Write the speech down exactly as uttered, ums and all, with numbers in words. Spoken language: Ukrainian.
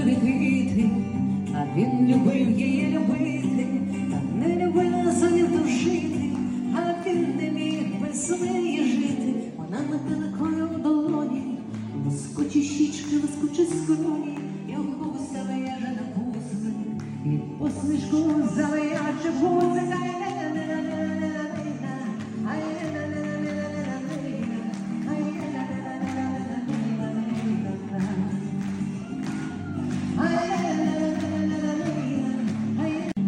світити, а він любив її любити, та не любила самі душити, а він не міг без неї жити. Вона метеликою в долоні, лоскочі щічки, лоскочі скроні, його вставляє на пусти, і посмішку залиячи в гузи.